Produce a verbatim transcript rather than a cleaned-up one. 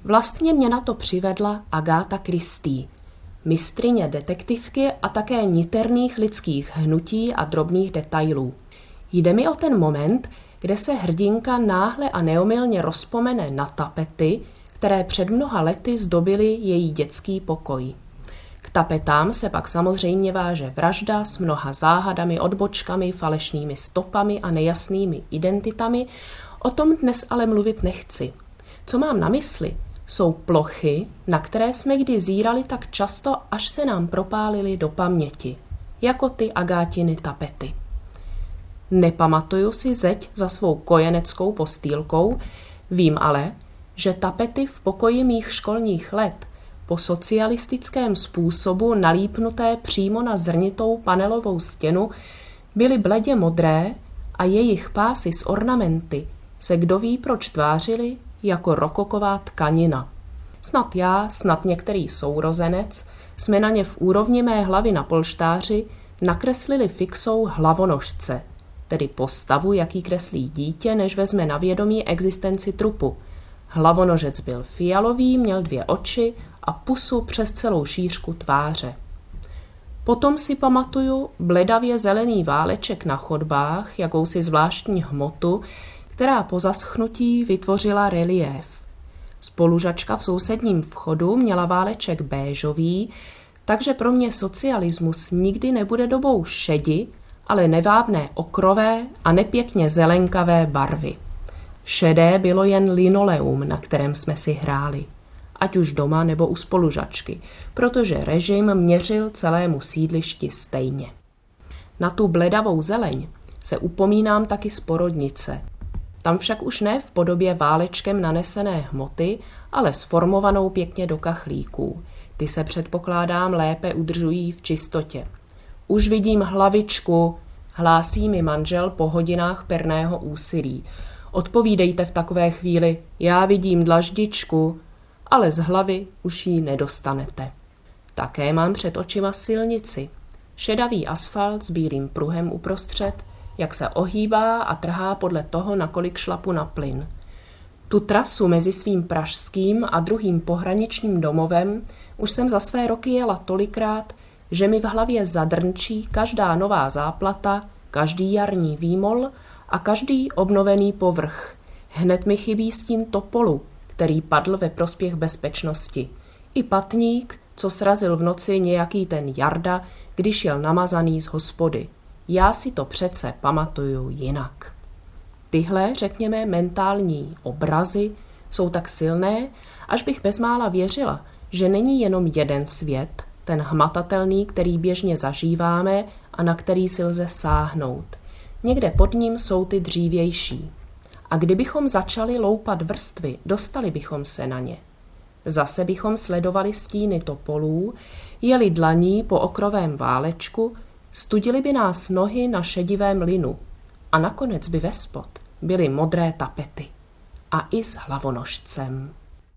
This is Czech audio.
Vlastně mě na to přivedla Agatha Christie, mistryně detektivky a také niterných lidských hnutí a drobných detailů. Jde mi o ten moment, kde se hrdinka náhle a neomylně rozpomene na tapety, které před mnoha lety zdobily její dětský pokoj. K tapetám se pak samozřejmě váže vražda s mnoha záhadami, odbočkami, falešnými stopami a nejasnými identitami. O tom dnes ale mluvit nechci. Co mám na mysli, jsou plochy, na které jsme kdy zírali tak často, až se nám propálily do paměti, jako ty Agátiny tapety. Nepamatuju si zeď za svou kojeneckou postýlkou, vím ale, že tapety v pokoji mých školních let po socialistickém způsobu nalípnuté přímo na zrnitou panelovou stěnu byly bledě modré a jejich pásy s ornamenty se kdo ví proč tvářily jako rokoková tkanina. Snad já, snad některý sourozenec jsme na ně v úrovni mé hlavy na polštáři nakreslili fixou hlavonožce, tedy postavu, jaký kreslí dítě, než vezme na vědomí existenci trupu. Hlavonožec byl fialový, měl dvě oči a pusu přes celou šířku tváře. Potom si pamatuju bledavě zelený váleček na chodbách, jakousi zvláštní hmotu, která po zaschnutí vytvořila reliéf. Spolužačka v sousedním vchodu měla váleček béžový, takže pro mě socialismus nikdy nebude dobou šedi, ale nevábné okrové a nepěkně zelenkavé barvy. Šedé bylo jen linoleum, na kterém jsme si hráli, ať už doma nebo u spolužačky, protože režim měřil celému sídlišti stejně. Na tu bledavou zeleň se upomínám taky z porodnice. Tam však už ne v podobě válečkem nanesené hmoty, ale sformovanou pěkně do kachlíků. Ty se předpokládám lépe udržují v čistotě. Už vidím hlavičku, hlásí mi manžel po hodinách perného úsilí. Odpovídejte v takové chvíli, já vidím dlaždičku, ale z hlavy už ji nedostanete. Také mám před očima silnici. Šedavý asfalt s bílým pruhem uprostřed, jak se ohýbá a trhá podle toho, nakolik šlapu na plyn. Tu trasu mezi svým pražským a druhým pohraničním domovem už jsem za své roky jela tolikrát, že mi v hlavě zadrnčí každá nová záplata, každý jarní výmol a každý obnovený povrch. Hned mi chybí stín topolu, který padl ve prospěch bezpečnosti. I patník, co srazil v noci nějaký ten Jarda, když jel namazaný z hospody. Já si to přece pamatuju jinak. Tyhle, řekněme, mentální obrazy jsou tak silné, až bych bezmála věřila, že není jenom jeden svět, ten hmatatelný, který běžně zažíváme a na který si lze sáhnout. Někde pod ním jsou ty dřívější. A kdybychom začali loupat vrstvy, dostali bychom se na ně. Zase bychom sledovali stíny topolů, jeli dlaní po okrovém válečku, studili by nás nohy na šedivém linu a nakonec by vespod byly modré tapety. A i s hlavonožcem.